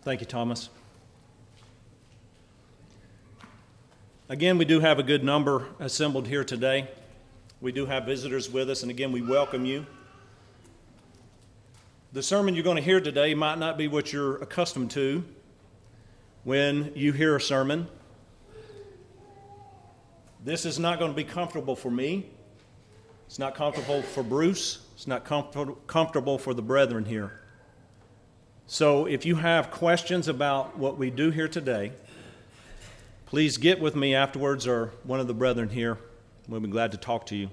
Thank you, Thomas. Again, we do have a good number assembled here today. We do have visitors with us, and again, we welcome you. The sermon you're going to hear today might not be what you're accustomed to when you hear a sermon. This is not going to be comfortable for me. It's not comfortable for Bruce. It's not comfortable for the brethren here. So if you have questions about what we do here today, please get with me afterwards or one of the brethren here. We'll be glad to talk to you.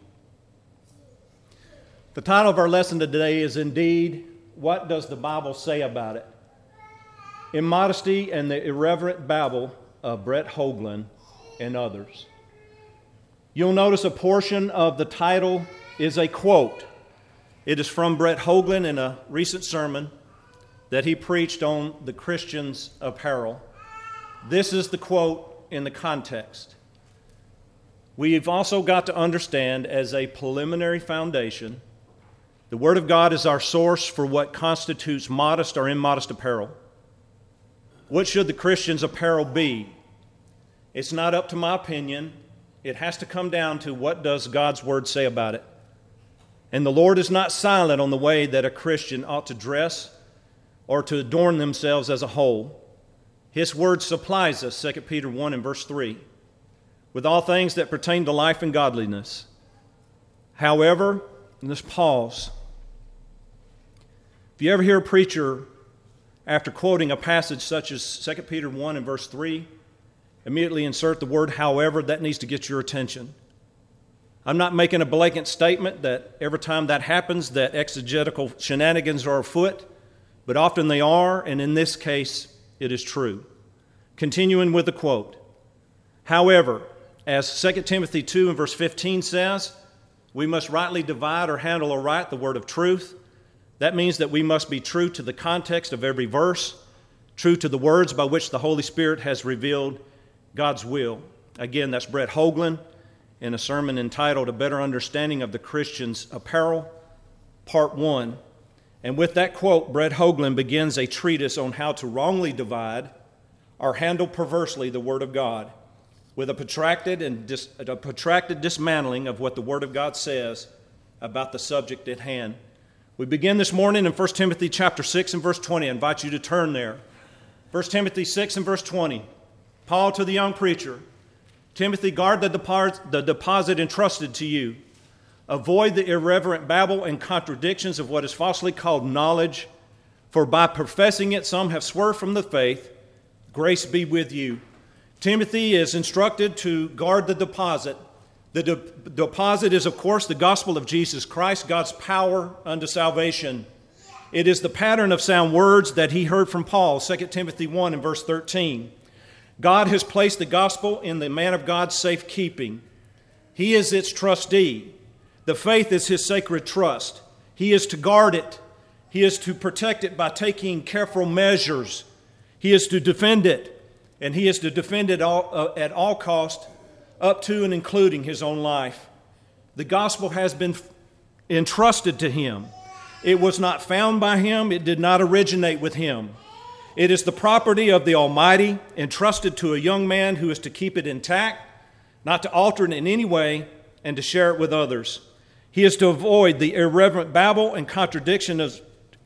The title of our lesson today is indeed, What Does the Bible Say About It? Immodesty and the Irreverent Babble of Brett Hoagland and others. You'll notice a portion of the title is a quote. It is from Brett Hoagland in a recent sermon that he preached on the Christian's apparel. This is the quote in the context. We've also got to understand as a preliminary foundation, the Word of God is our source for what constitutes modest or immodest apparel. What should the Christian's apparel be? It's not up to my opinion. It has to come down to what does God's Word say about it. And the Lord is not silent on the way that a Christian ought to dress or to adorn themselves as a whole. His Word supplies us, 2 Peter 1 and verse 3, with all things that pertain to life and godliness. However, and let's pause. If you ever hear a preacher, after quoting a passage such as 2 Peter 1 and verse 3, immediately insert the word however, that needs to get your attention. I'm not making a blanket statement that every time that happens that exegetical shenanigans are afoot, but often they are, and in this case, it is true. Continuing with the quote, however, as 2 Timothy 2 and verse 15 says, we must rightly divide or handle aright the word of truth. That means that we must be true to the context of every verse, true to the words by which the Holy Spirit has revealed God's will. Again, that's Brett Hoagland in a sermon entitled A Better Understanding of the Christian's Apparel, Part 1. And with that quote, Brett Hoagland begins a treatise on how to wrongly divide or handle perversely the Word of God, with a protracted dismantling of what the Word of God says about the subject at hand. We begin this morning in 1 Timothy chapter 6 and verse 20. I invite you to turn there. 1 Timothy 6 and verse 20. Paul to the young preacher, Timothy, guard the deposit entrusted to you. Avoid the irreverent babble and contradictions of what is falsely called knowledge, for by professing it some have swerved from the faith. Grace be with you. Timothy is instructed to guard the deposit. The deposit is, of course, the gospel of Jesus Christ, God's power unto salvation. It is the pattern of sound words that he heard from Paul, 2 Timothy 1 and verse 13. God has placed the gospel in the man of God's safekeeping. He is its trustee. The faith is his sacred trust. He is to guard it. He is to protect it by taking careful measures. He is to defend it, and he is to defend it at all cost, up to and including his own life. The gospel has been entrusted to him. It was not found by him. It did not originate with him. It is the property of the Almighty, entrusted to a young man who is to keep it intact, not to alter it in any way, and to share it with others. He is to avoid the irreverent babble and contradictions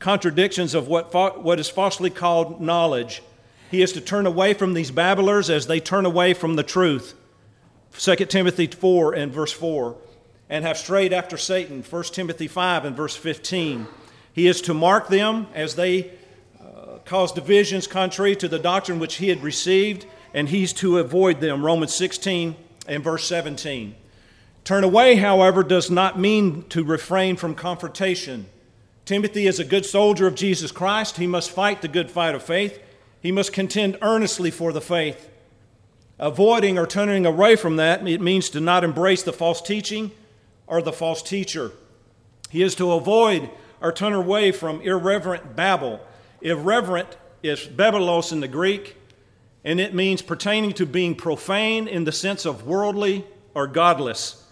of what is falsely called knowledge. He is to turn away from these babblers as they turn away from the truth. 2 Timothy 4 and verse 4. And have strayed after Satan. 1 Timothy 5 and verse 15. He is to mark them as they cause divisions contrary to the doctrine which he had received, and he's to avoid them. Romans 16 and verse 17. Turn away, however, does not mean to refrain from confrontation. Timothy is a good soldier of Jesus Christ. He must fight the good fight of faith. He must contend earnestly for the faith. Avoiding or turning away from that, it means to not embrace the false teaching or the false teacher. He is to avoid or turn away from irreverent babble. Irreverent is bebelos in the Greek, and it means pertaining to being profane in the sense of worldly or godless.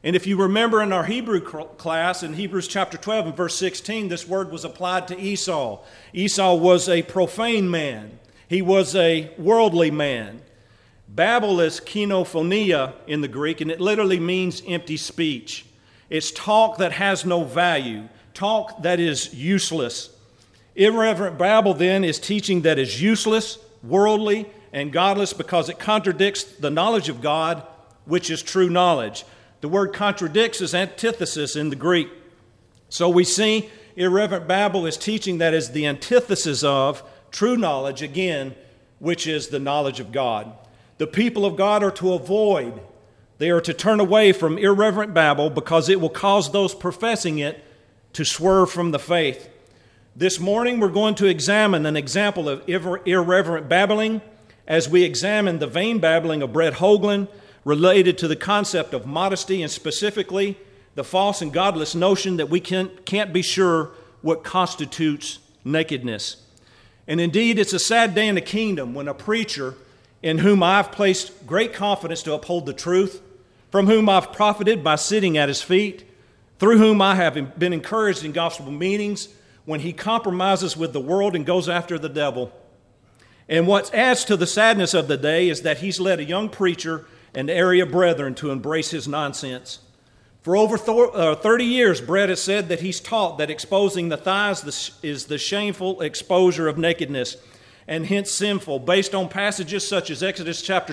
And if you remember in our Hebrew class, in Hebrews chapter 12 and verse 16, this word was applied to Esau. Esau was a profane man. He was a worldly man. Babel is kinophonia in the Greek, and it literally means empty speech. It's talk that has no value, talk that is useless. Irreverent babble, then, is teaching that is useless, worldly, and godless because it contradicts the knowledge of God, which is true knowledge. The word contradicts is antithesis in the Greek. So we see irreverent babble is teaching that is the antithesis of true knowledge, again, which is the knowledge of God. The people of God are to avoid, they are to turn away from irreverent babble because it will cause those professing it to swerve from the faith. This morning we're going to examine an example of irreverent babbling as we examine the vain babbling of Brett Hoagland related to the concept of modesty and specifically the false and godless notion that we can't be sure what constitutes nakedness. And indeed, it's a sad day in the kingdom when a preacher in whom I've placed great confidence to uphold the truth, from whom I've profited by sitting at his feet, through whom I have been encouraged in gospel meetings, when he compromises with the world and goes after the devil. And what adds to the sadness of the day is that he's led a young preacher and area brethren to embrace his nonsense. For over 30 years, Brett has said that he's taught that exposing the thighs is the shameful exposure of nakedness and hence sinful, based on passages such as Exodus chapter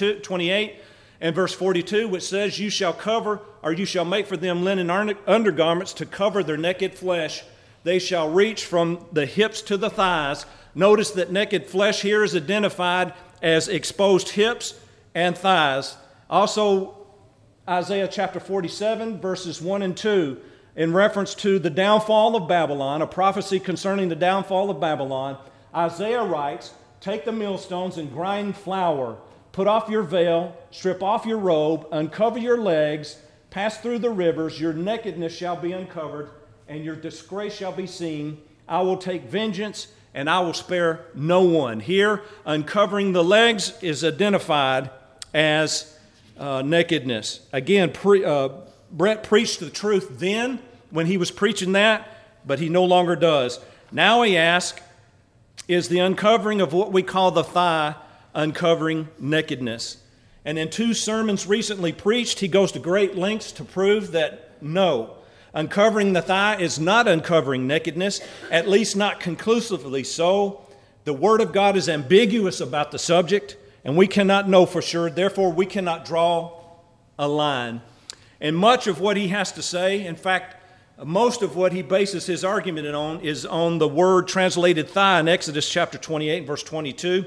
28 and verse 42, which says, "You shall cover, or you shall make for them linen undergarments to cover their naked flesh. They shall reach from the hips to the thighs." Notice that naked flesh here is identified as exposed hips and thighs. Also, Isaiah chapter 47, verses 1 and 2, in reference to the downfall of Babylon, a prophecy concerning the downfall of Babylon, Isaiah writes, "Take the millstones and grind flour. Put off your veil, strip off your robe, uncover your legs, pass through the rivers. Your nakedness shall be uncovered, and your disgrace shall be seen. I will take vengeance, and I will spare no one." Here, uncovering the legs is identified as nakedness. Again, Brett preached the truth then when he was preaching that, but he no longer does. Now he asks, is the uncovering of what we call the thigh uncovering nakedness? And in 2 sermons recently preached, he goes to great lengths to prove that no, uncovering the thigh is not uncovering nakedness, at least not conclusively so. The Word of God is ambiguous about the subject, and we cannot know for sure. Therefore, we cannot draw a line. And much of what he has to say, in fact, most of what he bases his argument on is on the word translated thigh in Exodus chapter 28, verse 22,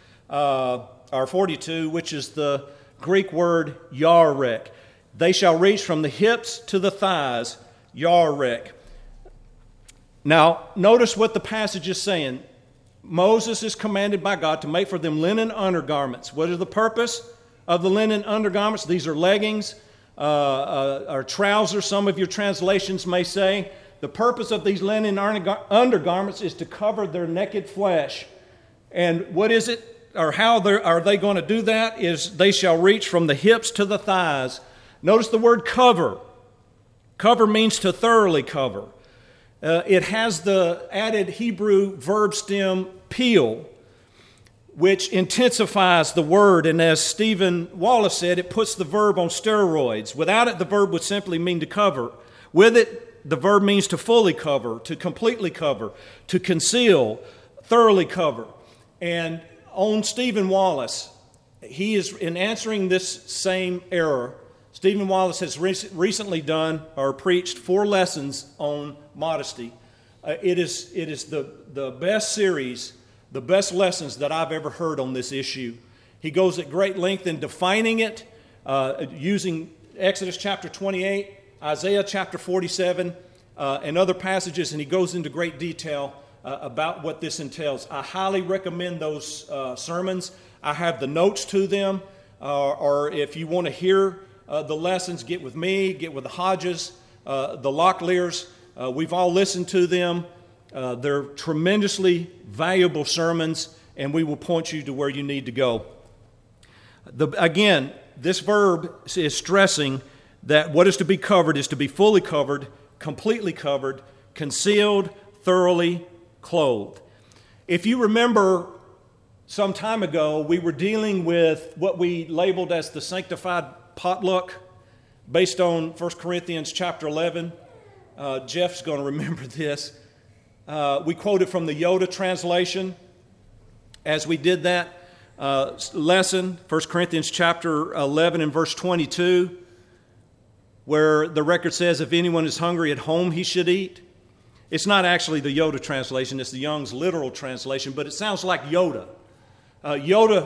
or 42, which is the Greek word yarek. They shall reach from the hips to the thighs, yarek. Now, notice what the passage is saying. Moses is commanded by God to make for them linen undergarments. What is the purpose of the linen undergarments? These are leggings or trousers, some of your translations may say. The purpose of these linen undergarments is to cover their naked flesh. And what is it, or how are they going to do that? Is they shall reach from the hips to the thighs. Notice the word cover. Cover means to thoroughly cover. It has the added Hebrew verb stem peel, which intensifies the word. And as Stephen Wallace said, it puts the verb on steroids. Without it, the verb would simply mean to cover. With it, the verb means to fully cover, to completely cover, to conceal, thoroughly cover. And on Stephen Wallace, he is in answering this same error. Stephen Wallace has recently done or preached 4 lessons on modesty. It is the best series, the best lessons that I've ever heard on this issue. He goes at great length in defining it, using Exodus chapter 28, Isaiah chapter 47, and other passages, and he goes into great detail about what this entails. I highly recommend those sermons. I have the notes to them, or if you want to hear the lessons, get with me, get with the Hodges, the Locklears. We've all listened to them. They're tremendously valuable sermons, and we will point you to where you need to go. Again, this verb is stressing that what is to be covered is to be fully covered, completely covered, concealed, thoroughly clothed. If you remember some time ago, we were dealing with what we labeled as the sanctified potluck based on 1 Corinthians chapter 11. Jeff's going to remember this. We quoted from the Yoda translation as we did that lesson, 1 Corinthians chapter 11 and verse 22, where the record says, if anyone is hungry at home, he should eat. It's not actually the Yoda translation, it's the Young's literal translation, but it sounds like Yoda. Yoda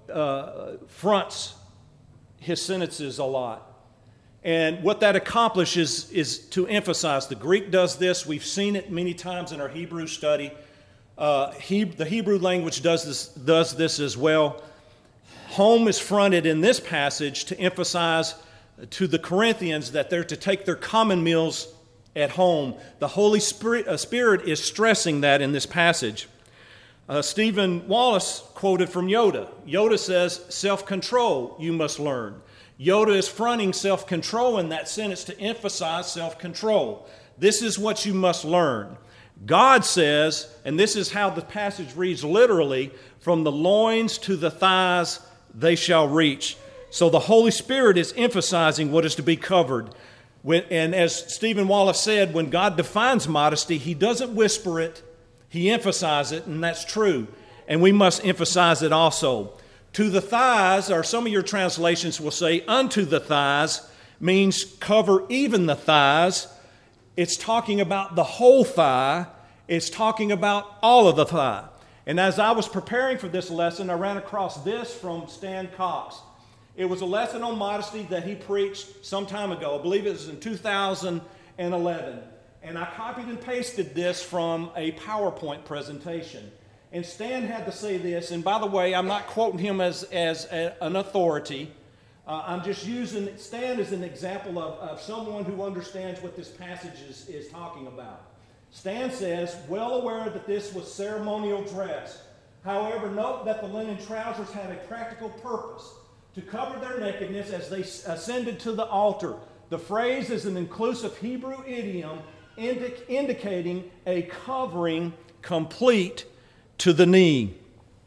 fronts his sentences a lot. And what that accomplishes is to emphasize. The Greek does this. We've seen it many times in our Hebrew study. The Hebrew language does this as well. Home is fronted in this passage to emphasize to the Corinthians that they're to take their common meals at home. The Holy Spirit is stressing that in this passage. Stephen Wallace quoted from Yoda. Yoda says, self-control you must learn. Yoda is fronting self-control in that sentence to emphasize self-control. This is what you must learn. God says, and this is how the passage reads literally, from the loins to the thighs they shall reach. So the Holy Spirit is emphasizing what is to be covered. And as Stephen Wallace said, when God defines modesty, He doesn't whisper it, He emphasizes it, and that's true. And we must emphasize it also. To the thighs, or some of your translations will say, unto the thighs, means cover even the thighs. It's talking about the whole thigh. It's talking about all of the thigh. And as I was preparing for this lesson, I ran across this from Stan Cox. It was a lesson on modesty that he preached some time ago. I believe it was in 2011. And I copied and pasted this from a PowerPoint presentation. And Stan had to say this, and by the way, I'm not quoting him as an authority. I'm just using Stan as an example of someone who understands what this passage is talking about. Stan says, well aware that this was ceremonial dress. However, note that the linen trousers had a practical purpose, to cover their nakedness as they ascended to the altar. The phrase is an inclusive Hebrew idiom indicating a covering complete to the knee.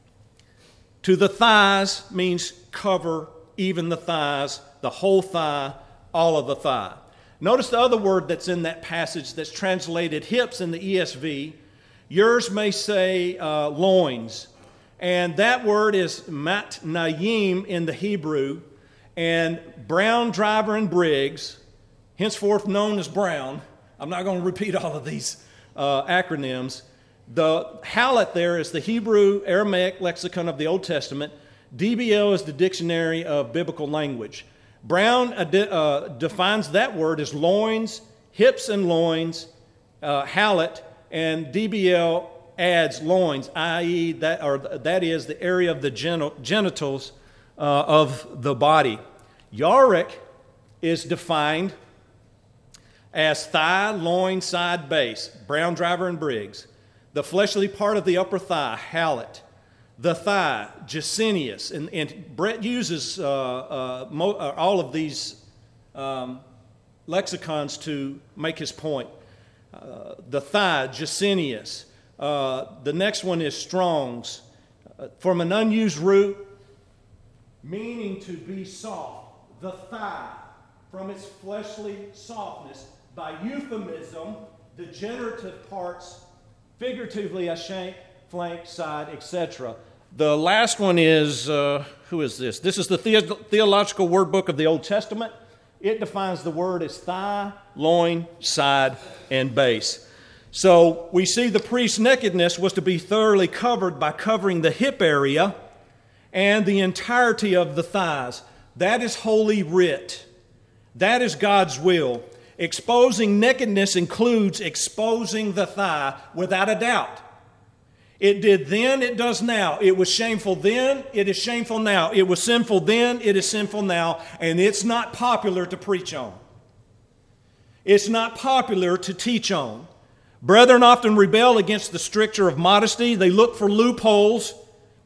To the thighs means cover even the thighs, the whole thigh, all of the thigh. Notice the other word that's in that passage that's translated hips in the ESV. Yours may say loins. And that word is matnayim in the Hebrew. And Brown, Driver, and Briggs, henceforth known as Brown. I'm not going to repeat all of these acronyms. The Hallet there is the Hebrew Aramaic lexicon of the Old Testament. DBL is the dictionary of biblical language. Brown defines that word as loins, hips and loins, Hallet, and DBL adds loins, i.e. that is the area of the genitals of the body. Yaric is defined as thigh, loin, side, base. Brown, Driver, and Briggs. The fleshly part of the upper thigh, Hallet. The thigh, Jacinius. And Brett uses all of these lexicons to make his point. The thigh, Jacinius. The next one is Strong's. From an unused root, meaning to be soft. The thigh, from its fleshly softness. By euphemism, the generative parts, figuratively, a shank, flank, side, etc. The last one is, who is this? This is the Theological Word Book of the Old Testament. It defines the word as thigh, loin, side, and base. So we see the priest's nakedness was to be thoroughly covered by covering the hip area and the entirety of the thighs. That is holy writ. That is God's will. Exposing nakedness includes exposing the thigh without a doubt. It did then, it does now. It was shameful then, it is shameful now. It was sinful then, it is sinful now. And it's not popular to preach on. It's not popular to teach on. Brethren often rebel against the stricture of modesty. They look for loopholes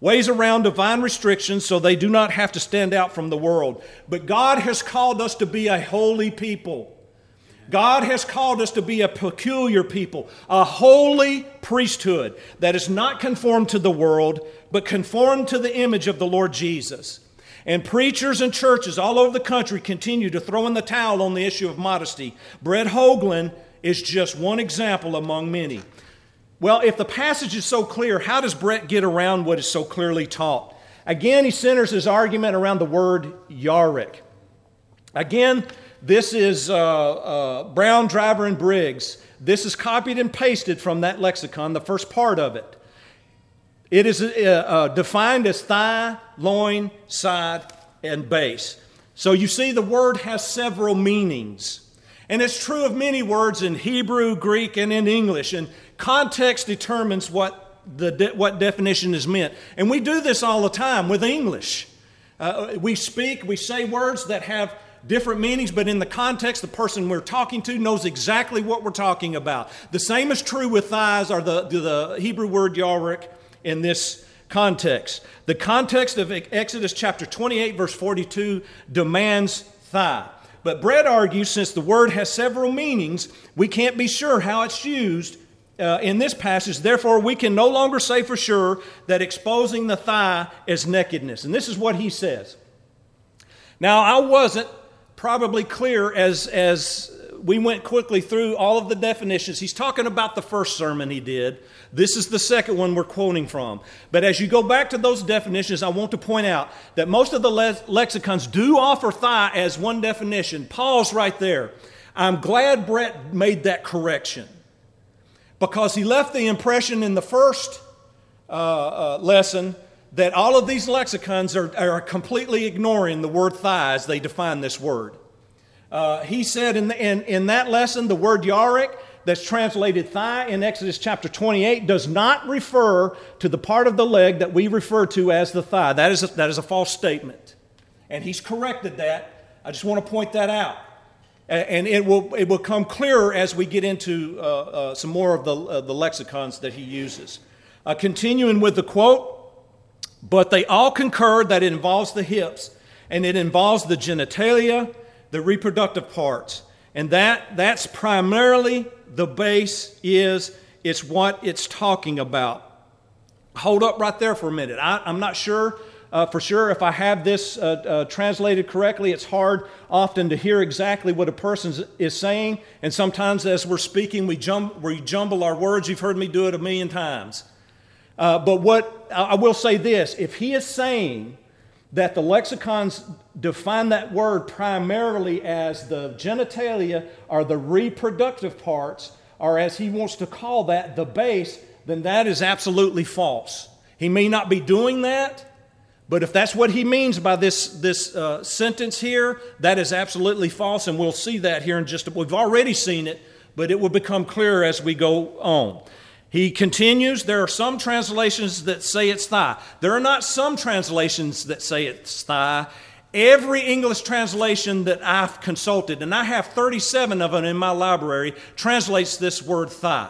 ways around divine restrictions so they do not have to stand out from the world. But God has called us to be a holy people. God has called us to be a peculiar people, a holy priesthood that is not conformed to the world, but conformed to the image of the Lord Jesus. And preachers and churches all over the country continue to throw in the towel on the issue of modesty. Brett Hoagland is just one example among many. Well, if the passage is so clear, how does Brett get around what is so clearly taught? Again, he centers his argument around the word Yarek. Again, this is Brown, Driver, and Briggs. This is copied and pasted from that lexicon, the first part of it. It is defined as thigh, loin, side, and base. So you see the word has several meanings. And it's true of many words in Hebrew, Greek, and in English. And context determines what definition is meant. And we do this all the time with English. We say words that have different meanings, but in the context, the person we're talking to knows exactly what we're talking about. The same is true with thighs, or the Hebrew word yarek, in this context. The context of Exodus chapter 28, verse 42 demands thigh. But Brett argues, since the word has several meanings, we can't be sure how it's used in this passage. Therefore, we can no longer say for sure that exposing the thigh is nakedness. And this is what he says. Now, I wasn't probably clear as we went quickly through all of the definitions. He's talking about the first sermon he did. This is the second one we're quoting from. But as you go back to those definitions, I want to point out that most of the lexicons do offer thigh as one definition. Pause right there. I'm glad Brett made that correction, because he left the impression in the first lesson that all of these lexicons are completely ignoring the word thigh as they define this word. He said in that lesson, the word yarek, that's translated thigh in Exodus chapter 28, does not refer to the part of the leg that we refer to as the thigh. That is a false statement. And he's corrected that. I just want to point that out. And it will come clearer as we get into some more of the lexicons that he uses. Continuing with the quote, but they all concur that it involves the hips, and it involves the genitalia, the reproductive parts. And that's primarily the base it's what it's talking about. Hold up right there for a minute. I'm not sure for sure if I have this translated correctly. It's hard often to hear exactly what a person is saying. And sometimes as we're speaking, we jumble our words. You've heard me do it a million times. But what I will say this, if he is saying that the lexicons define that word primarily as the genitalia or the reproductive parts, or as he wants to call that, the base, then that is absolutely false. He may not be doing that, but if that's what he means by this sentence here, that is absolutely false, and we'll see that here in we've already seen it, but it will become clearer as we go on. He continues, there are some translations that say it's thigh. There are not some translations that say it's thigh. Every English translation that I've consulted, and I have 37 of them in my library, translates this word thigh.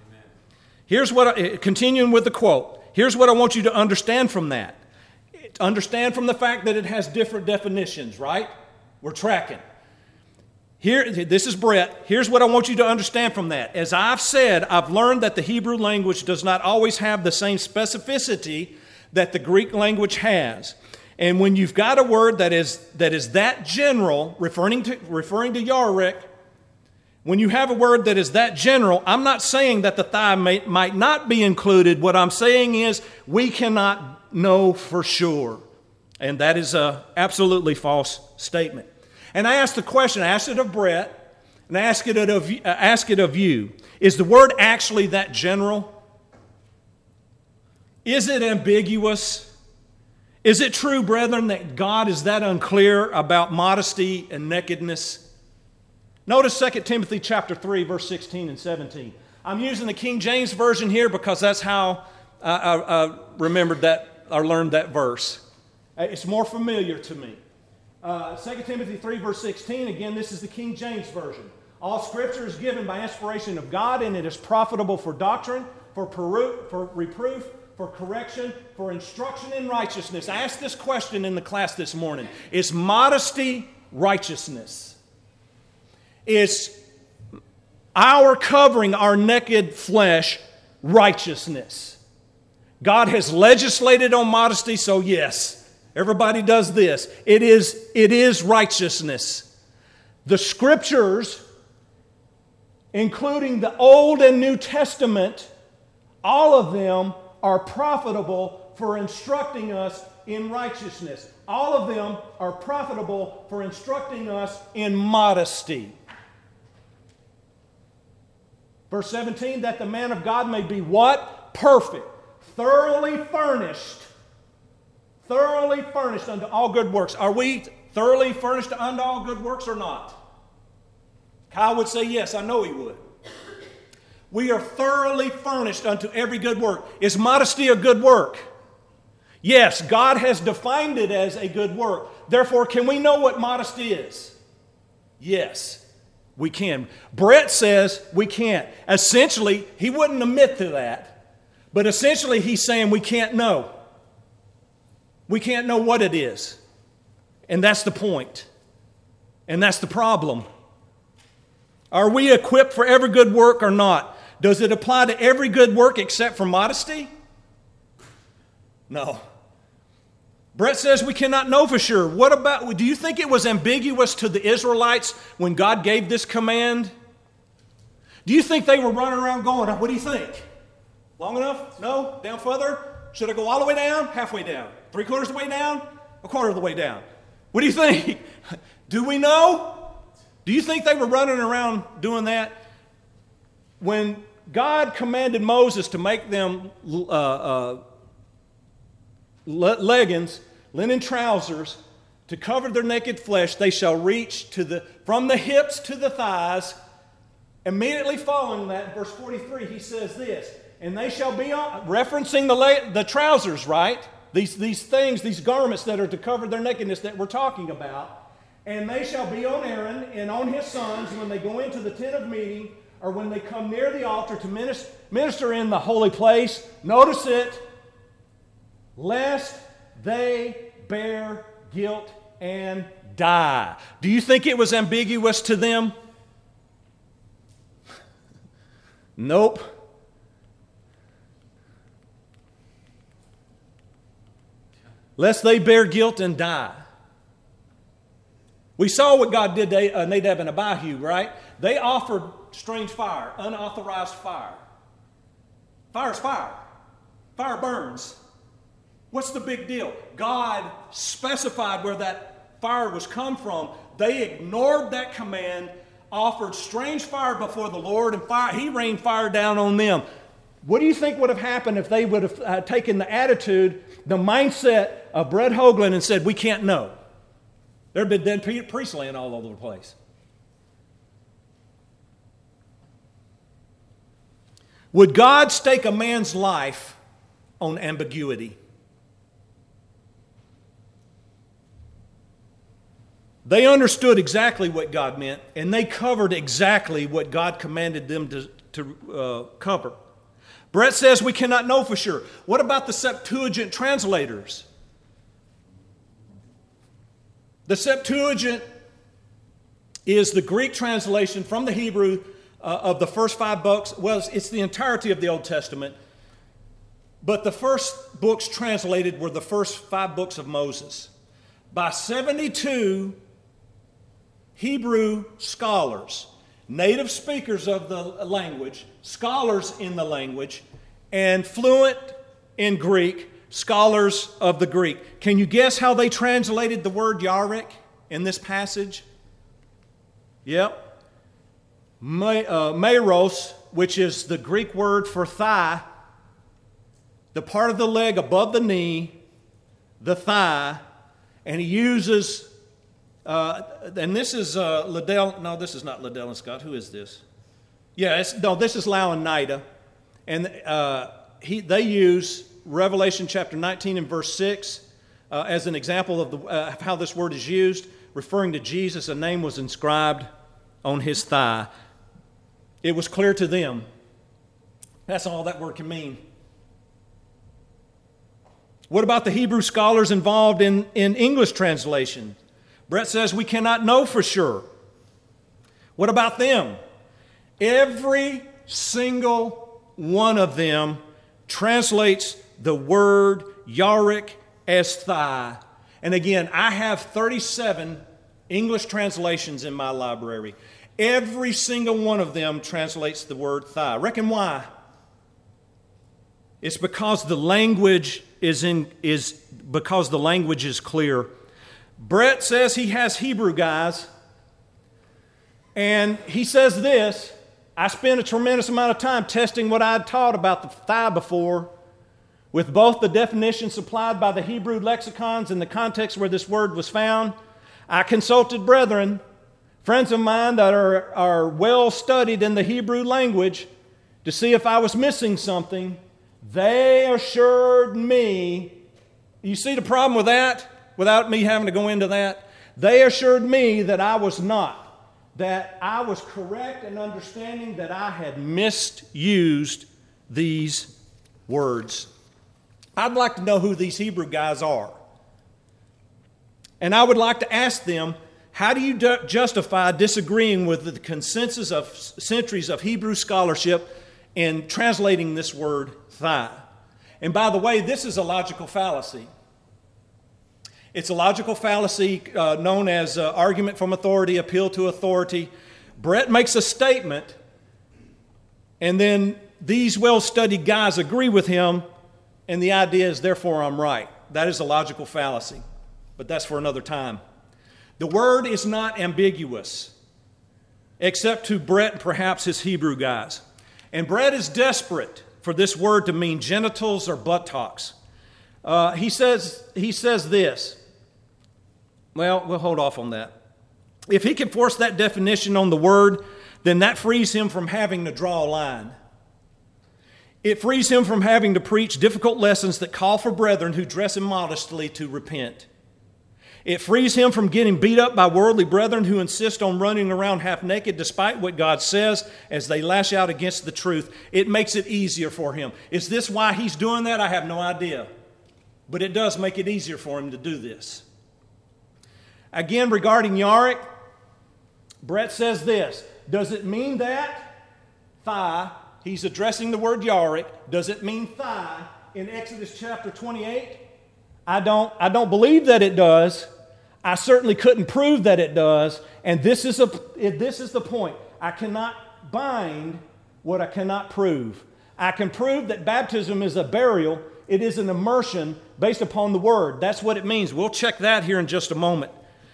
Amen. Continuing with the quote, here's what I want you to understand from that. Understand from the fact that it has different definitions, right? We're tracking. Here, this is Brett. Here's what I want you to understand from that. As I've said, I've learned that the Hebrew language does not always have the same specificity that the Greek language has. And when you've got a word that is that general, referring to yarek, when you have a word that is that general, I'm not saying that the thigh might not be included. What I'm saying is we cannot know for sure. And that is an absolutely false statement. And I asked the question, I asked it of Brett, and I ask it of you. Is the word actually that general? Is it ambiguous? Is it true, brethren, that God is that unclear about modesty and nakedness? Notice 2 Timothy chapter 3, verse 16 and 17. I'm using the King James Version here because that's how I remembered that, or learned that verse. It's more familiar to me. 2 Timothy 3, verse 16, again, this is the King James Version. All Scripture is given by inspiration of God, and it is profitable for doctrine, for reproof, for correction, for instruction in righteousness. I asked this question in the class this morning. Is modesty righteousness? Is our covering our naked flesh righteousness? God has legislated on modesty, so yes, everybody does this. It is righteousness. The Scriptures, including the Old and New Testament, all of them are profitable for instructing us in righteousness. All of them are profitable for instructing us in modesty. Verse 17, that the man of God may be what? Perfect. Thoroughly furnished. Thoroughly furnished unto all good works. Are we thoroughly furnished unto all good works or not? Kyle would say yes. I know he would. We are thoroughly furnished unto every good work. Is modesty a good work? Yes, God has defined it as a good work. Therefore, can we know what modesty is? Yes, we can. Brett says we can't. Essentially, he wouldn't admit to that, but essentially he's saying we can't know. We can't know what it is. And that's the point. And that's the problem. Are we equipped for every good work or not? Does it apply to every good work except for modesty? No. Brett says we cannot know for sure. What about, do you think it was ambiguous to the Israelites when God gave this command? Do you think they were running around going, what do you think? Long enough? No? Down further? Should I go all the way down? Halfway down? 3/4 of the way down? 1/4 of the way down? What do you think? Do we know? Do you think they were running around doing that? When God commanded Moses to make them leggings, linen trousers, to cover their naked flesh, they shall reach from the hips to the thighs. Immediately following that, verse 43, he says this, and they shall be on, referencing the trousers, right? These things, these garments that are to cover their nakedness that we're talking about. And they shall be on Aaron and on his sons when they go into the tent of meeting, or when they come near the altar to minister in the holy place. Notice it. Lest they bear guilt and die. Do you think it was ambiguous to them? Nope. Lest they bear guilt and die. We saw what God did to Nadab and Abihu, right? They offered strange fire, unauthorized fire. Fire is fire. Fire burns. What's the big deal? God specified where that fire was come from. They ignored that command, offered strange fire before the Lord, and He rained fire down on them. What do you think would have happened if they would have taken the attitude, the mindset of Brett Hoagland and said, we can't know? There had been dead priests laying all over the place. Would God stake a man's life on ambiguity? They understood exactly what God meant, and they covered exactly what God commanded them to cover. Brett says we cannot know for sure. What about the Septuagint translators? The Septuagint is the Greek translation from the Hebrew of the first 5 books. Well, it's the entirety of the Old Testament. But the first books translated were the first 5 books of Moses. By 72 Hebrew scholars, native speakers of the language, scholars in the language, and fluent in Greek, scholars of the Greek. Can you guess how they translated the word Yarek in this passage? Yep. Meros, which is the Greek word for thigh, the part of the leg above the knee, the thigh, and he uses, and this is Liddell, no, this is not Liddell and Scott. Who is this? Yeah, this is Lau and Nida. And they use Revelation chapter 19 and verse 6 as an example of how this word is used, referring to Jesus. A name was inscribed on his thigh. It was clear to them. That's all that word can mean. What about the Hebrew scholars involved in English translation? Brett says we cannot know for sure. What about them? Every single one of them translates the word Yarik as thigh. And again, I have 37 English translations in my library. Every single one of them translates the word thigh. Reckon why? It's because the language is clear. Brett says he has Hebrew guys, and he says this: I spent a tremendous amount of time testing what I'd taught about the thigh before, with both the definition supplied by the Hebrew lexicons and the context where this word was found. I consulted brethren, friends of mine that are well studied in the Hebrew language, to see if I was missing something. They assured me, you see the problem with that, without me having to go into that? They assured me that I was not, that I was correct in understanding that I had misused these words. I'd like to know who these Hebrew guys are. And I would like to ask them, how do you justify disagreeing with the consensus of centuries of Hebrew scholarship in translating this word thigh? And by the way, this is a logical fallacy. It's a logical fallacy known as argument from authority, appeal to authority. Brett makes a statement, and then these well-studied guys agree with him, and the idea is, therefore, I'm right. That is a logical fallacy, but that's for another time. The word is not ambiguous, except to Brett and perhaps his Hebrew guys. And Brett is desperate for this word to mean genitals or buttocks. He says this. Well, we'll hold off on that. If he can force that definition on the word, then that frees him from having to draw a line. It frees him from having to preach difficult lessons that call for brethren who dress immodestly to repent. It frees him from getting beat up by worldly brethren who insist on running around half naked despite what God says as they lash out against the truth. It makes it easier for him. Is this why he's doing that? I have no idea. But it does make it easier for him to do this. Again, regarding Yarik, Brett says this: does it mean that thigh? He's addressing the word Yarik. Does it mean thigh in Exodus chapter 28? I don't believe that it does. I certainly couldn't prove that it does. And this is the point. I cannot bind what I cannot prove. I can prove that baptism is a burial. It is an immersion based upon the word. That's what it means. We'll check that here in just a moment.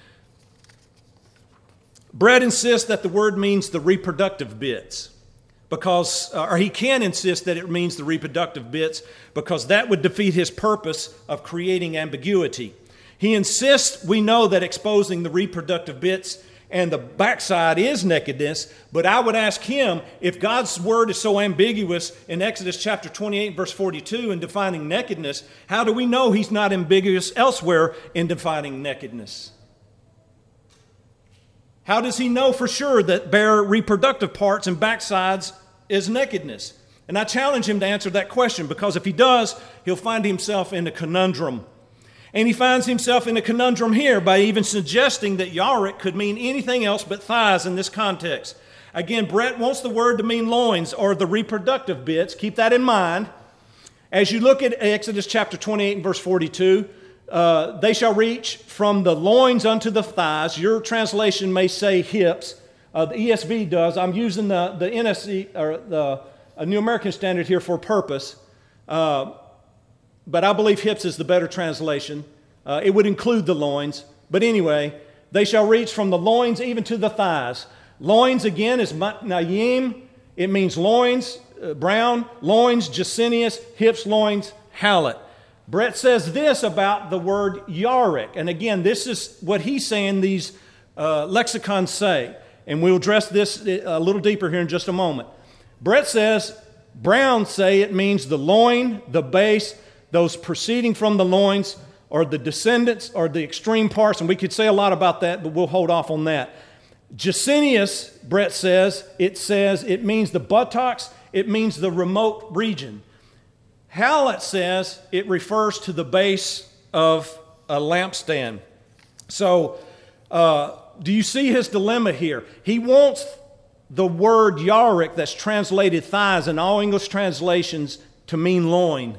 Brett insists that the word means the reproductive bits, or he can insist that it means the reproductive bits, because that would defeat his purpose of creating ambiguity. He insists we know that exposing the reproductive bits and the backside is nakedness, but I would ask him, if God's word is so ambiguous in Exodus chapter 28, verse 42 in defining nakedness, how do we know he's not ambiguous elsewhere in defining nakedness? How does he know for sure that bare reproductive parts and backsides is nakedness? And I challenge him to answer that question, because if he does, he'll find himself in a conundrum. And he finds himself in a conundrum here by even suggesting that Yarik could mean anything else but thighs in this context. Again, Brett wants the word to mean loins or the reproductive bits. Keep that in mind. As you look at Exodus chapter 28 and verse 42, they shall reach from the loins unto the thighs. Your translation may say hips. The ESV does. I'm using the NSC or the New American Standard here for purpose, but I believe hips is the better translation. It would include the loins, but anyway, they shall reach from the loins even to the thighs. Loins again is matnayim. It means loins, brown, loins, Jacinius, hips, loins, halot. Brett says this about the word Yarik, and again, this is what he's saying these lexicons say. And we'll address this a little deeper here in just a moment. Brett says, Brown say it means the loin, the base, those proceeding from the loins, or the descendants, or the extreme parts. And we could say a lot about that, but we'll hold off on that. Jacinius, Brett says it means the buttocks, it means the remote region. Hallett says it refers to the base of a lampstand. So, do you see his dilemma here? He wants the word yarik that's translated thighs in all English translations to mean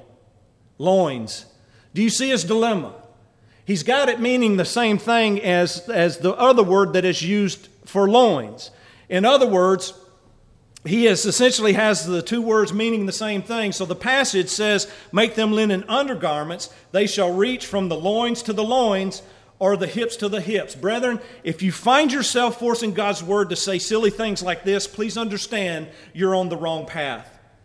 loins. Do you see his dilemma? He's got it meaning the same thing as the other word that is used for loins. In other words, he essentially has the two words meaning the same thing. So the passage says, make them linen undergarments. They shall reach from the loins to the loins, or the hips to the hips. Brethren, if you find yourself forcing God's word to say silly things like this, please understand you're on the wrong path.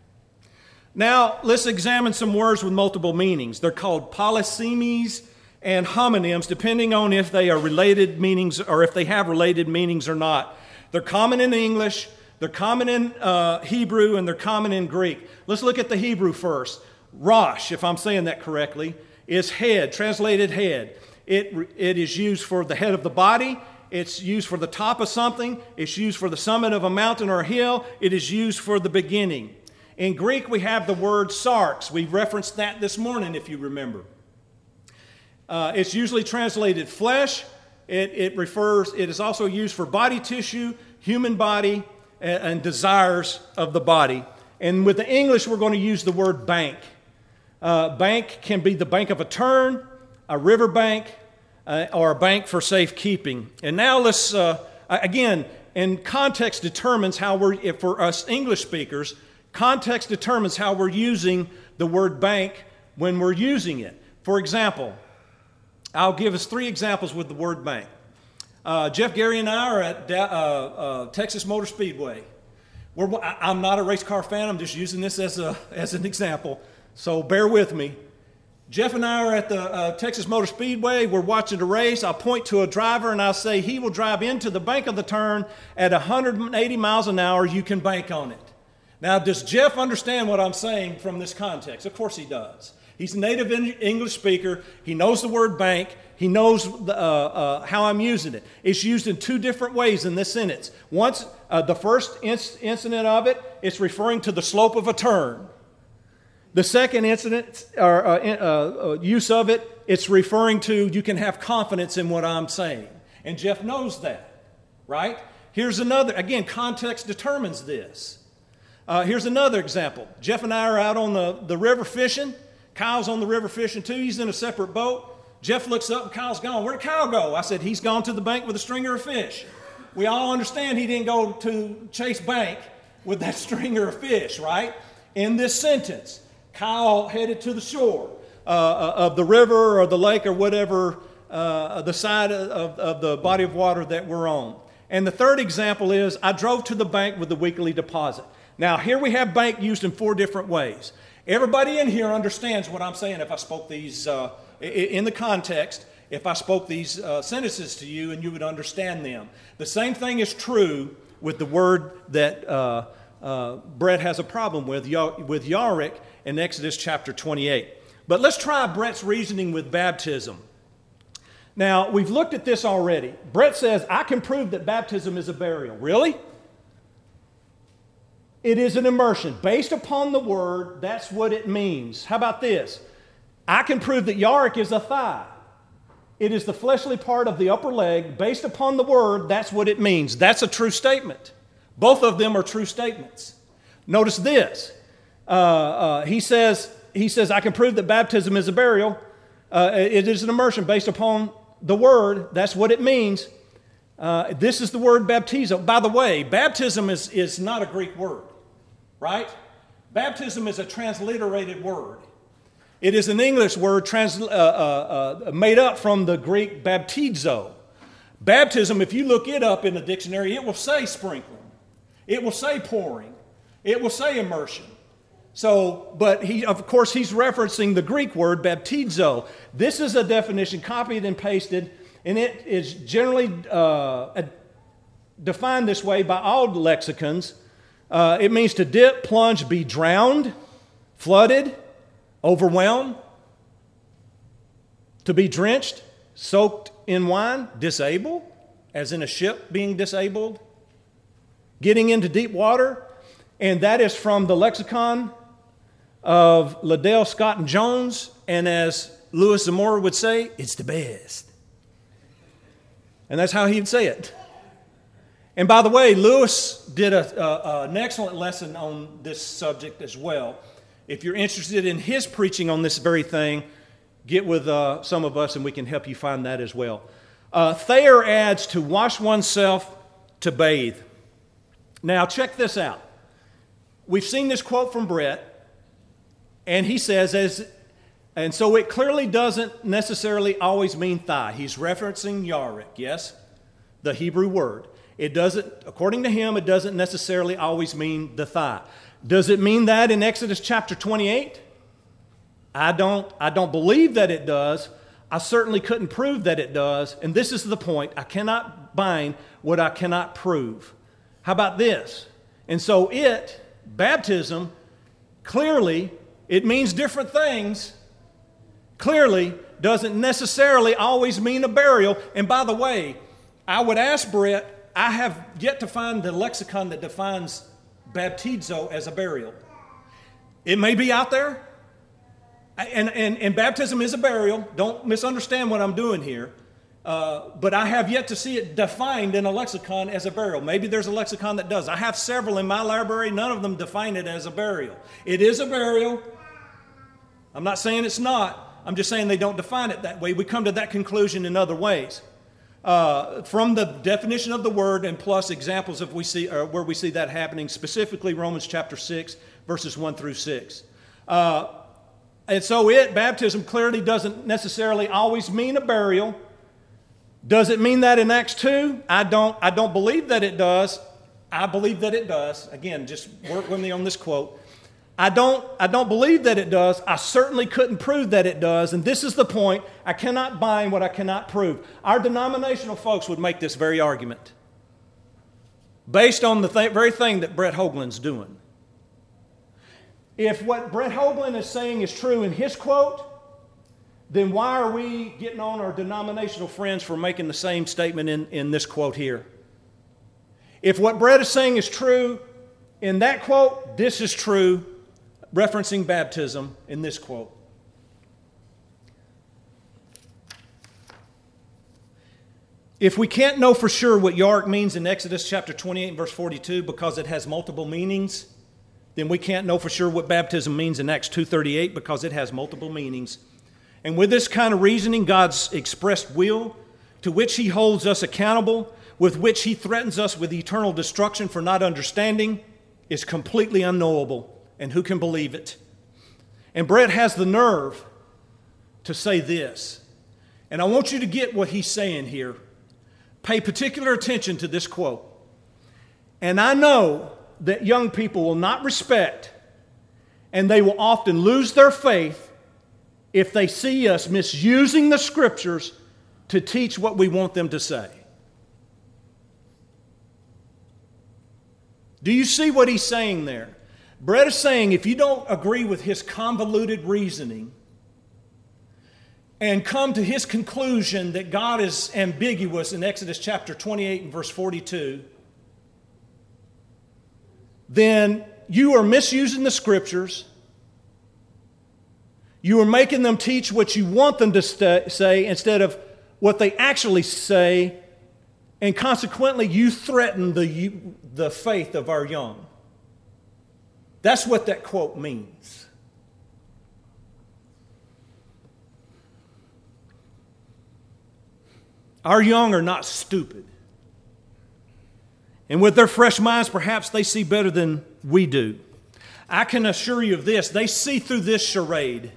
Now, let's examine some words with multiple meanings. They're called polysemies and homonyms, depending on if they are related meanings or if they have related meanings or not. They're common in English, they're common in Hebrew, and they're common in Greek. Let's look at the Hebrew first. Rosh, if I'm saying that correctly, is head, translated head. It is used for the head of the body. It's used for the top of something. It's used for the summit of a mountain or a hill. It is used for the beginning. In Greek, we have the word sarx. We referenced that this morning, if you remember. It's usually translated flesh. It is also used for body tissue, human body, and desires of the body. And with the English, we're going to use the word bank. Bank can be the bank of a turn, a river bank, or a bank for safekeeping. And now let's, again, and context determines how for us English speakers, context determines how we're using the word bank when we're using it. For example, I'll give us 3 examples with the word bank. Jeff, Gary, and I are at Texas Motor Speedway. I'm not a race car fan. I'm just using this as an example, so bear with me. Jeff and I are at the Texas Motor Speedway. We're watching the race. I'll point to a driver and I'll say he will drive into the bank of the turn at 180 miles an hour. You can bank on it. Now, does Jeff understand what I'm saying from this context? Of course he does. He's a native English speaker. He knows the word bank. He knows how I'm using it. It's used in 2 different ways in this sentence. Once, the first incident of it, it's referring to the slope of a turn. The second incident or use of it, it's referring to you can have confidence in what I'm saying. And Jeff knows that, right? Here's another, again, context determines this. Here's another example. Jeff and I are out on the river fishing. Kyle's on the river fishing too. He's in a separate boat. Jeff looks up and Kyle's gone. Where'd Kyle go? I said, he's gone to the bank with a stringer of fish. We all understand he didn't go to Chase Bank with that stringer of fish, right? In this sentence, Kyle headed to the shore of the river or the lake or whatever, the side of the body of water that we're on. And the third example is, I drove to the bank with the weekly deposit. Now, here we have bank used in 4 different ways. Everybody in here understands what I'm saying if I spoke these, in the context, if I spoke these sentences to you and you would understand them. The same thing is true with the word that Brett has a problem with yarik in Exodus chapter 28. But let's try Brett's reasoning with baptism. Now, we've looked at this already. Brett says, I can prove that baptism is a burial. Really? It is an immersion. Based upon the word, that's what it means. How about this? I can prove that yarik is a thigh. It is the fleshly part of the upper leg. Based upon the word, that's what it means. That's a true statement. Both of them are true statements. Notice this. He says, I can prove that baptism is a burial. It is an immersion based upon the word. That's what it means. This is the word baptizo. By the way, baptism is not a Greek word, right? Baptism is a transliterated word. It is an English word made up from the Greek baptizo. Baptism, if you look it up in the dictionary, it will say sprinkling. It will say pouring. It will say immersion. So, but of course, he's referencing the Greek word baptizo. This is a definition copied and pasted, and it is generally defined this way by all lexicons. It means to dip, plunge, be drowned, flooded, overwhelmed, to be drenched, soaked in wine, disabled, as in a ship being disabled, getting into deep water, and that is from the lexicon of Liddell Scott and Jones, and as Louis Zamora would say, it's the best. And that's how he'd say it. And by the way, Louis did an excellent lesson on this subject as well. If you're interested in his preaching on this very thing, get with some of us and we can help you find that as well. Thayer adds to wash oneself to bathe. Now check this out. We've seen this quote from Brett, and he says, and so it clearly doesn't necessarily always mean thigh. He's referencing yarik, yes? The Hebrew word. It doesn't, according to him, it doesn't necessarily always mean the thigh. Does it mean that in Exodus chapter 28? I don't believe that it does. I certainly couldn't prove that it does. And this is the point. I cannot bind what I cannot prove. How about this? And so baptism, clearly, it means different things. Clearly, doesn't necessarily always mean a burial. And by the way, I would ask Brett, I have yet to find the lexicon that defines baptizo as a burial. It may be out there. And baptism is a burial. Don't misunderstand what I'm doing here. But I have yet to see it defined in a lexicon as a burial. Maybe there's a lexicon that does. I have several in my library. None of them define it as a burial. It is a burial. I'm not saying it's not. I'm just saying they don't define it that way. We come to that conclusion in other ways. From the definition of the word and plus examples of where we see that happening, specifically Romans chapter 6, verses 1 through 6. And so baptism clearly doesn't necessarily always mean a burial. Does it mean that in Acts 2? I don't believe that it does. I believe that it does. Again, just work with me on this quote. I don't believe that it does. I certainly couldn't prove that it does. And this is the point. I cannot bind what I cannot prove. Our denominational folks would make this very argument based on the very thing that Brett Hoagland's doing. If what Brett Hoagland is saying is true in his quote, then why are we getting on our denominational friends for making the same statement in this quote here? If what Brett is saying is true in that quote, this is true, referencing baptism in this quote. If we can't know for sure what yarik means in Exodus chapter 28 and verse 42 because it has multiple meanings, then we can't know for sure what baptism means in Acts 2:38 because it has multiple meanings. And with this kind of reasoning, God's expressed will, to which He holds us accountable, with which He threatens us with eternal destruction for not understanding, is completely unknowable. And who can believe it? And Brett has the nerve to say this. And I want you to get what he's saying here. Pay particular attention to this quote. And I know that young people will not respect, and they will often lose their faith if they see us misusing the Scriptures to teach what we want them to say. Do you see what he's saying there? Brett is saying if you don't agree with his convoluted reasoning and come to his conclusion that God is ambiguous in Exodus chapter 28 and verse 42, then you are misusing the Scriptures. You are making them teach what you want them to say instead of what they actually say, and consequently you threaten the faith of our young. That's what that quote means. Our young are not stupid. And with their fresh minds, perhaps they see better than we do. I can assure you of this, they see through this charade.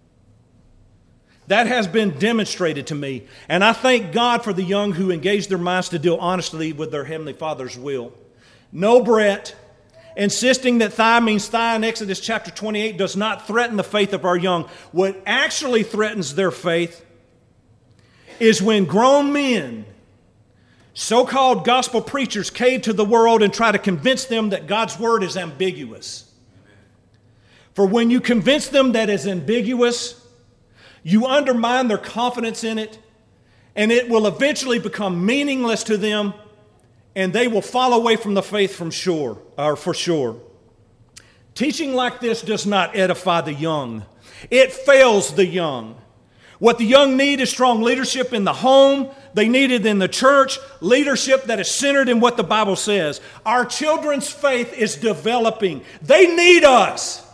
That has been demonstrated to me. And I thank God for the young who engage their minds to deal honestly with their Heavenly Father's will. No, Brett, insisting that thigh means thigh in Exodus chapter 28 does not threaten the faith of our young. What actually threatens their faith is when grown men, so-called gospel preachers, cave to the world and try to convince them that God's word is ambiguous. For when you convince them that it's ambiguous, you undermine their confidence in it, and it will eventually become meaningless to them, and they will fall away from the faith for sure. Teaching like this does not edify the young. It fails the young. What the young need is strong leadership in the home. They need it in the church. Leadership that is centered in what the Bible says. Our children's faith is developing. They need us.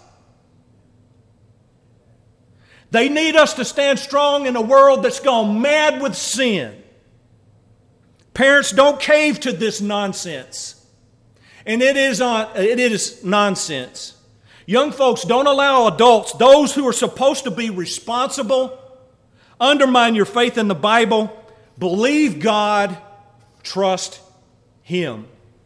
They need us to stand strong in a world that's gone mad with sin. Parents, don't cave to this nonsense. And it is nonsense. Young folks, don't allow adults, those who are supposed to be responsible, undermine your faith in the Bible. Believe God, trust Him.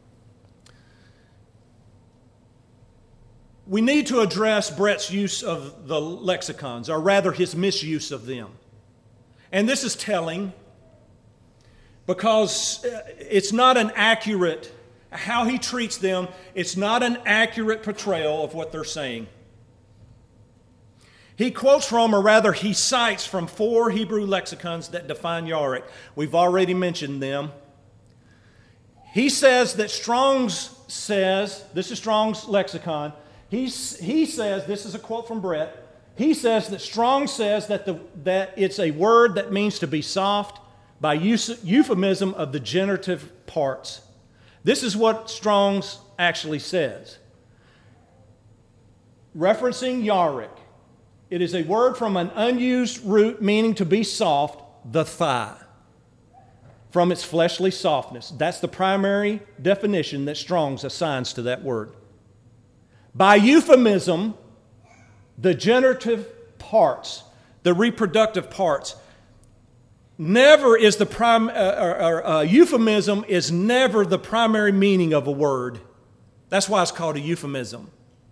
We need to address Brett's use of the lexicons, or rather his misuse of them. And this is telling because it's not an accurate, how he treats them, it's not an accurate portrayal of what they're saying. He quotes from, or rather he cites from 4 Hebrew lexicons that define Yaric. We've already mentioned them. He says that Strong's says, this is Strong's lexicon, he says, this is a quote from Brett, he says that Strong says that it's a word that means to be soft by euphemism of the generative parts. This is what Strong's actually says. Referencing Yaric, it is a word from an unused root meaning to be soft, the thigh, from its fleshly softness. That's the primary definition that Strong's assigns to that word. By euphemism, the generative parts, the reproductive parts, never is the euphemism is never the primary meaning of a word. That's why it's called a euphemism.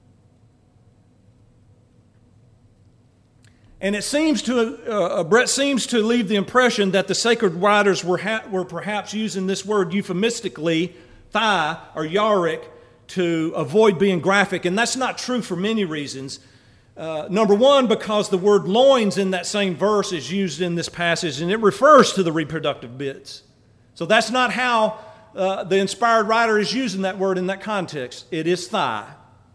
And it seems to Brett seems to leave the impression that the sacred writers were perhaps using this word euphemistically, thigh or Yaric, to avoid being graphic, and that's not true for many reasons. Number one, because the word loins in that same verse is used in this passage, and it refers to the reproductive bits. So that's not how the inspired writer is using that word in that context. It is thigh.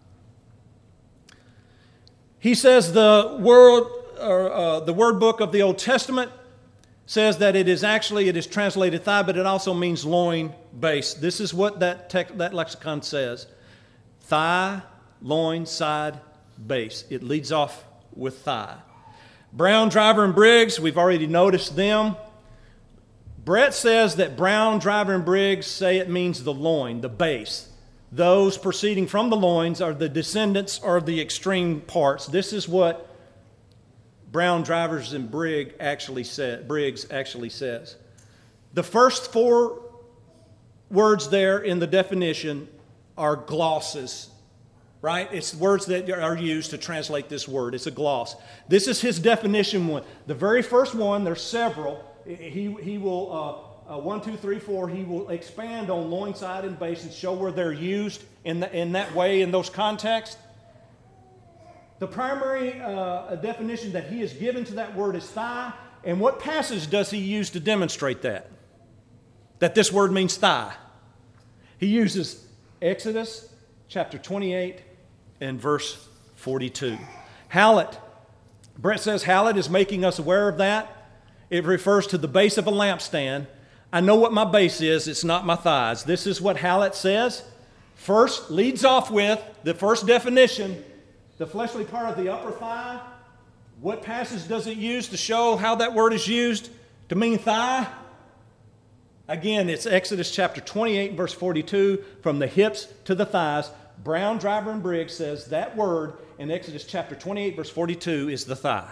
He says the word book of the Old Testament says that it is translated thigh, but it also means loin base. This is what that lexicon says. Thigh, loin, side, base. It leads off with thigh. Brown, Driver, and Briggs, we've already noticed them. Brett says that Brown, Driver, and Briggs say it means the loin, the base. Those proceeding from the loins are the descendants or the extreme parts. This is what Brown, Drivers, and Briggs actually says. The first 4 words there in the definition are glosses, right? It's words that are used to translate this word. It's a gloss. This is his definition one. The very first one, there's several. He will, 1, 2, 3, 4, he will expand on loin, side, and base and show where they're used in that way, in those contexts. The primary definition that he has given to that word is thigh. And what passage does he use to demonstrate that? That this word means thigh. He uses Exodus chapter 28 and verse 42. Hallet. Brett says Hallet is making us aware of that. It refers to the base of a lampstand. I know what my base is. It's not my thighs. This is what Hallet says. First, leads off with the first definition, the fleshly part of the upper thigh. What passage does it use to show how that word is used to mean thigh? Again, it's Exodus chapter 28, verse 42, from the hips to the thighs. Brown, Driver, and Briggs says that word in Exodus chapter 28, verse 42 is the thigh.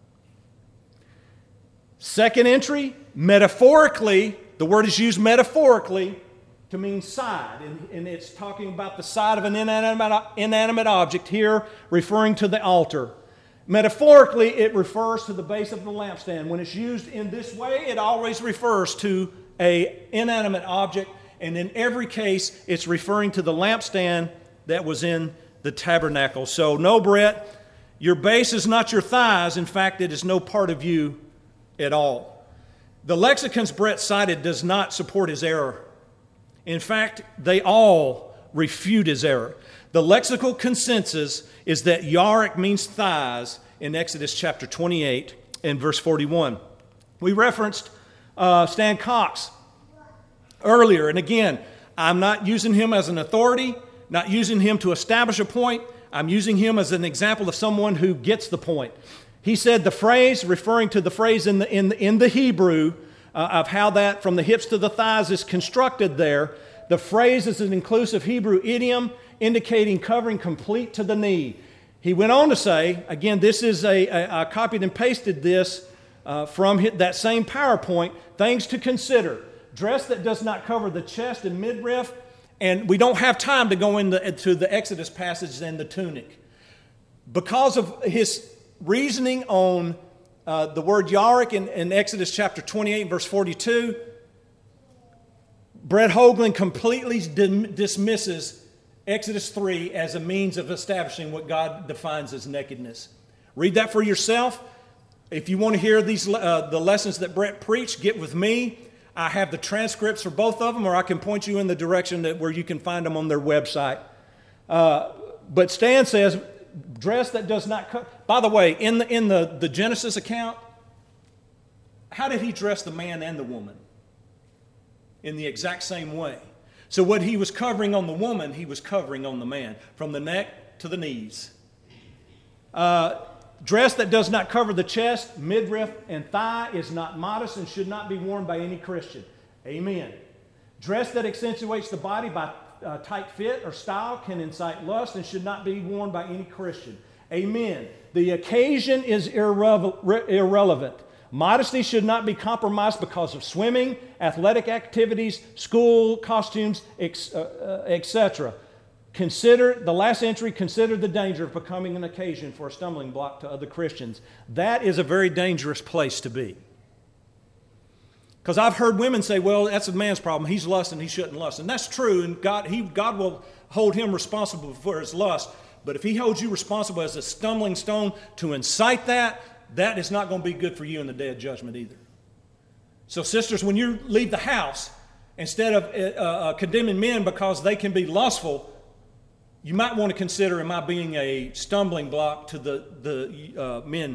Second entry, metaphorically, the word is used metaphorically to mean side, and it's talking about the side of an inanimate object, here referring to the altar. Metaphorically, it refers to the base of the lampstand. When it's used in this way, it always refers to an inanimate object, and in every case, it's referring to the lampstand that was in the tabernacle. So, no, Brett, your base is not your thighs. In fact, it is no part of you at all. The lexicons Brett cited does not support his error. In fact, they all refute his error. The lexical consensus is that Yarik means thighs in Exodus chapter 28 and verse 41. We referenced Stan Cox earlier, and again, I'm not using him as an authority, not using him to establish a point. I'm using him as an example of someone who gets the point. He said the phrase, referring to the phrase in the Hebrew of how that from the hips to the thighs is constructed there, the phrase is an inclusive Hebrew idiom indicating covering complete to the knee. He went on to say, again, this is I copied and pasted this from that same PowerPoint, things to consider. Dress that does not cover the chest and midriff, and we don't have time to go into the Exodus passage and the tunic. Because of his reasoning on the word Yarik in Exodus chapter 28 and verse 42, Brett Hoagland completely dismisses Exodus 3 as a means of establishing what God defines as nakedness. Read that for yourself. If you want to hear these the lessons that Brett preached, get with me. I have the transcripts for both of them, or I can point you in the direction where you can find them on their website. But Stan says, dress that does not cover. By the way, in the Genesis account, how did he dress the man and the woman? In the exact same way. So what he was covering on the woman, he was covering on the man, from the neck to the knees. Dress that does not cover the chest, midriff, and thigh is not modest and should not be worn by any Christian. Amen. Dress that accentuates the body by tight fit or style can incite lust and should not be worn by any Christian. Amen. The occasion is irrelevant. Modesty should not be compromised because of swimming, athletic activities, school costumes, etc. Consider, the last entry, consider the danger of becoming an occasion for a stumbling block to other Christians. That is a very dangerous place to be. Because I've heard women say, well, that's a man's problem. He's lusting, he shouldn't lust. And that's true, and God will hold him responsible for his lust. But if he holds you responsible as a stumbling stone to incite that, that is not going to be good for you in the day of judgment either. So sisters, when you leave the house, instead of condemning men because they can be lustful, you might want to consider, am I being a stumbling block to the men?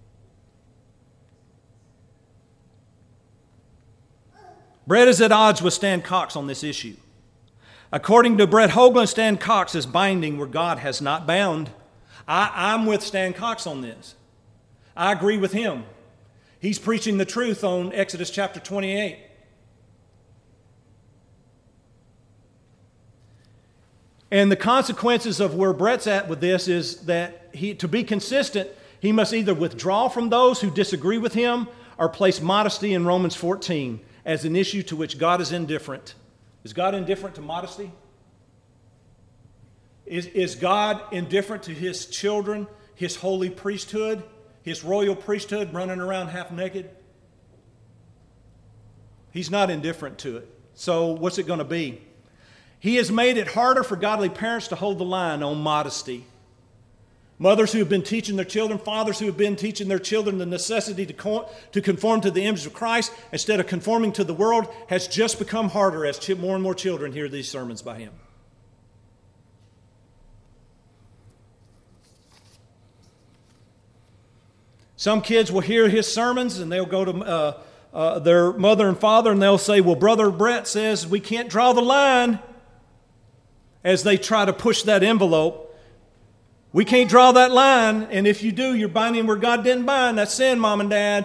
Brett is at odds with Stan Cox on this issue. According to Brett Hoagland, Stan Cox is binding where God has not bound. I'm with Stan Cox on this. I agree with him. He's preaching the truth on Exodus chapter 28. And the consequences of where Brett's at with this is that to be consistent, he must either withdraw from those who disagree with him or place modesty in Romans 14 as an issue to which God is indifferent. Is God indifferent to modesty? Is God indifferent to his children, his holy priesthood, his royal priesthood running around half naked? He's not indifferent to it. So what's it going to be? He has made it harder for godly parents to hold the line on modesty. Mothers who have been teaching their children, fathers who have been teaching their children the necessity to conform to the image of Christ instead of conforming to the world has just become harder as more and more children hear these sermons by him. Some kids will hear his sermons and they'll go to their mother and father and they'll say, well, Brother Brett says we can't draw the line, as they try to push that envelope. We can't draw that line, and if you do, you're binding where God didn't bind. That's sin, Mom and Dad.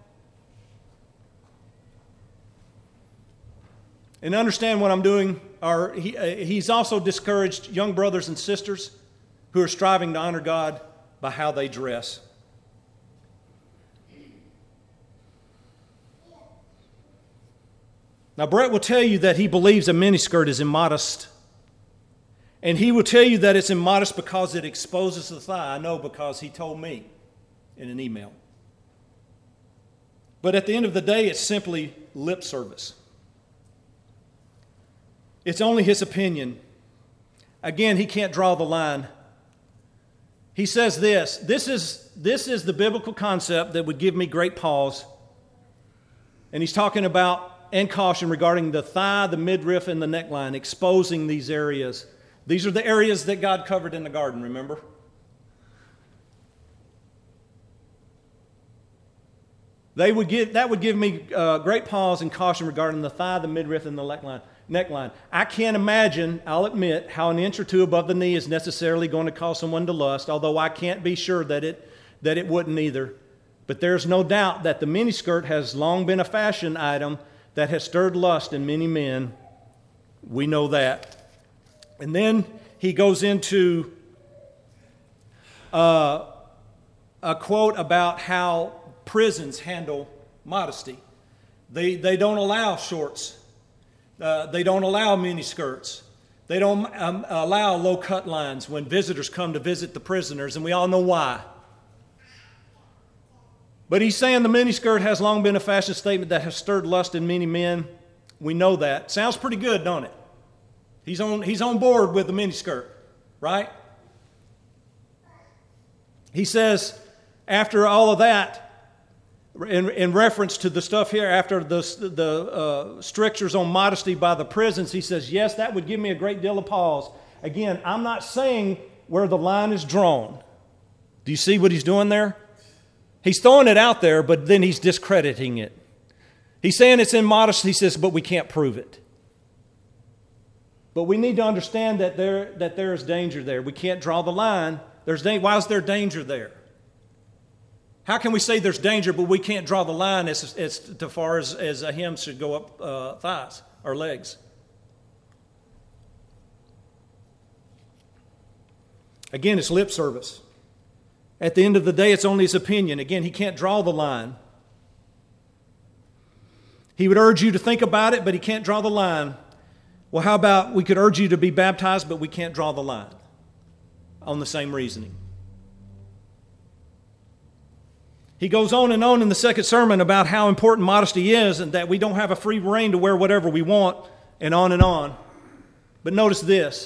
And understand what I'm doing. He's also discouraged young brothers and sisters who are striving to honor God by how they dress. Now, Brett will tell you that he believes a miniskirt is immodest. And he will tell you that it's immodest because it exposes the thigh. I know because he told me in an email. But at the end of the day, it's simply lip service. It's only his opinion. Again, he can't draw the line. He says this is the biblical concept that would give me great pause. And he's talking about and caution regarding the thigh, the midriff, and the neckline, exposing these areas. These are the areas that God covered in the garden, remember? That would give me great pause and caution regarding the thigh, the midriff, and the neckline. I can't imagine, I'll admit, how an inch or two above the knee is necessarily going to cause someone to lust, although I can't be sure that it wouldn't either. But there's no doubt that the miniskirt has long been a fashion item that has stirred lust in many men. We know that. And then he goes into a quote about how prisons handle modesty. They don't allow shorts. They don't allow miniskirts. They don't allow low-cut lines when visitors come to visit the prisoners, and we all know why. But he's saying the miniskirt has long been a fashion statement that has stirred lust in many men. We know that. Sounds pretty good, don't it? He's on board with the miniskirt, right? He says, after all of that, in reference to the stuff here, after the strictures on modesty by the prisons, he says, yes, that would give me a great deal of pause. Again, I'm not saying where the line is drawn. Do you see what he's doing there? He's throwing it out there, but then he's discrediting it. He's saying it's immodest, he says, but we can't prove it. But we need to understand that there is danger there. We can't draw the line. Why is there danger there? How can we say there's danger, but we can't draw the line as far as a hem should go up thighs or legs? Again, it's lip service. At the end of the day, it's only his opinion. Again, he can't draw the line. He would urge you to think about it, but he can't draw the line. Well, how about we could urge you to be baptized, but we can't draw the line on the same reasoning? He goes on in the second sermon about how important modesty is and that we don't have a free rein to wear whatever we want, and on and on. But notice this.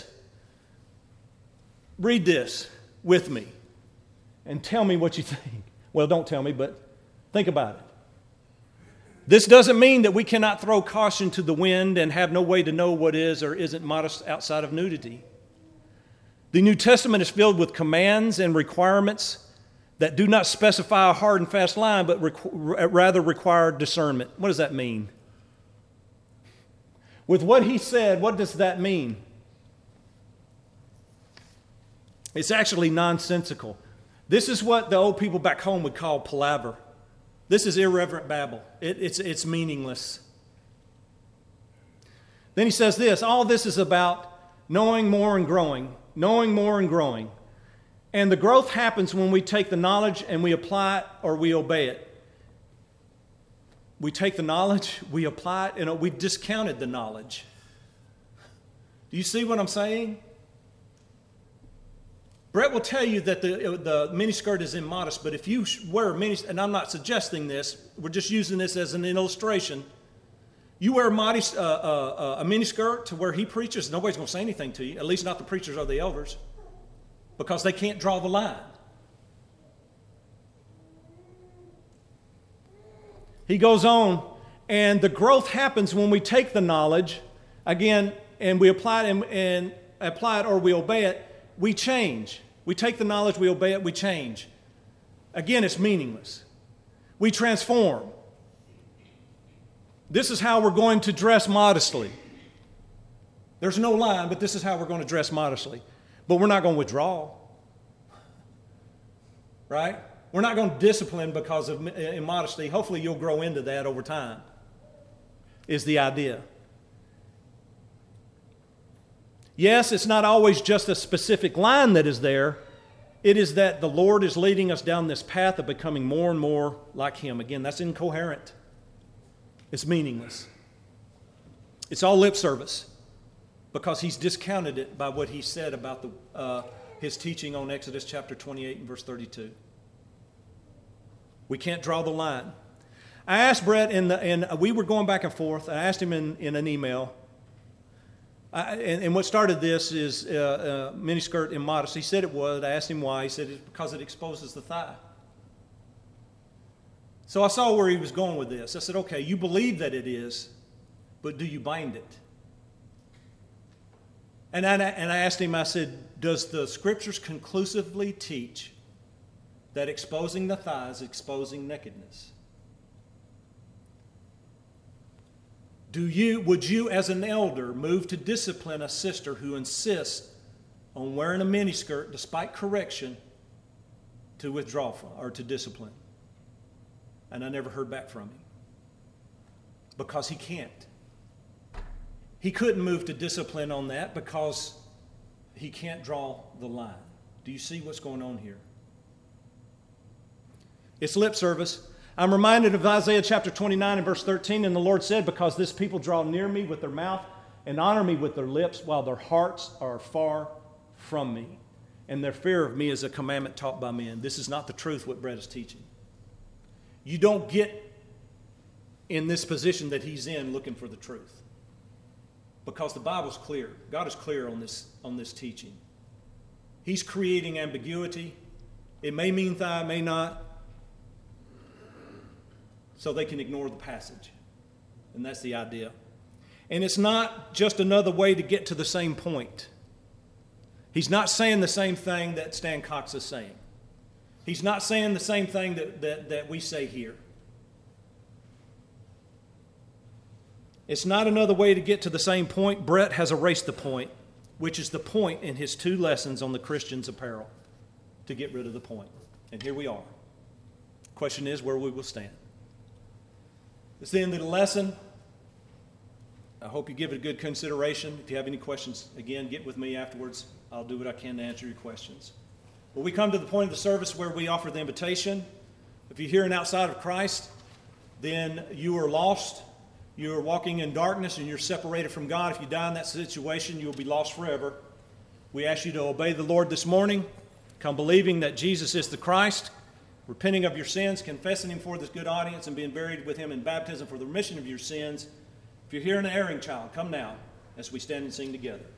Read this with me and tell me what you think. Well, don't tell me, but think about it. This doesn't mean that we cannot throw caution to the wind and have no way to know what is or isn't modest outside of nudity. The New Testament is filled with commands and requirements that do not specify a hard and fast line, but rather require discernment. What does that mean? With what he said, what does that mean? It's actually nonsensical. This is what the old people back home would call palaver. This is irreverent babble. It's meaningless. Then he says this, all this is about knowing more and growing. Knowing more and growing. And the growth happens when we take the knowledge and we apply it or we obey it. We take the knowledge, we apply it, and we discounted the knowledge. Do you see what I'm saying? Brett will tell you that the miniskirt is immodest, but if you wear a miniskirt, and I'm not suggesting this, we're just using this as an illustration. You wear a miniskirt to where he preaches, nobody's going to say anything to you, at least not the preachers or the elders, because they can't draw the line. He goes on, and the growth happens when we take the knowledge, again, and we apply it or we obey it, we change. We take the knowledge, we obey it, we change. Again, it's meaningless. We transform. This is how we're going to dress modestly. There's no line, but this is how we're going to dress modestly. But we're not going to withdraw. Right? We're not going to discipline because of immodesty. Hopefully you'll grow into that over time, is the idea. Yes, it's not always just a specific line that is there. It is that the Lord is leading us down this path of becoming more and more like Him. Again, that's incoherent. It's meaningless. It's all lip service because He's discounted it by what He said about His teaching on Exodus chapter 28 and verse 32. We can't draw the line. I asked Brett, and we were going back and forth. I asked him in an email. And what started this is miniskirt immodest. He said it was. I asked him why. He said it's because it exposes the thigh. So I saw where he was going with this. I said, okay, you believe that it is. but do you bind it? And I asked him, I said, does the Scriptures conclusively teach that exposing the thigh is exposing nakedness? Would you as an elder move to discipline a sister who insists on wearing a miniskirt despite correction to withdraw from or to discipline? And I never heard back from him. Because he can't. He couldn't move to discipline on that because he can't draw the line. Do you see what's going on here? It's lip service. I'm reminded of Isaiah chapter 29 and verse 13, and the Lord said, because this people draw near me with their mouth and honor me with their lips, while their hearts are far from me, and their fear of me is a commandment taught by men. This is not the truth what Brett is teaching. You don't get in this position that he's in looking for the truth. Because the Bible's clear. God is clear on this teaching. He's creating ambiguity. It may mean thigh, it may not. So they can ignore the passage. And that's the idea. And it's not just another way to get to the same point. He's not saying the same thing that Stan Cox is saying. He's not saying the same thing that we say here. It's not another way to get to the same point. Brett has erased the point, which is the point in his 2 lessons on the Christian's apparel, to get rid of the point. And here we are. Question is where we will stand. It's the end of the lesson. I hope you give it a good consideration. If you have any questions, again, get with me afterwards. I'll do what I can to answer your questions. Well, we come to the point of the service where we offer the invitation. If you're here and outside of Christ, then you are lost. You are walking in darkness and you're separated from God. If you die in that situation, you will be lost forever. We ask you to obey the Lord this morning. Come believing that Jesus is the Christ, repenting of your sins, confessing Him for this good audience, and being buried with Him in baptism for the remission of your sins. If you're here an erring child, come now as we stand and sing together.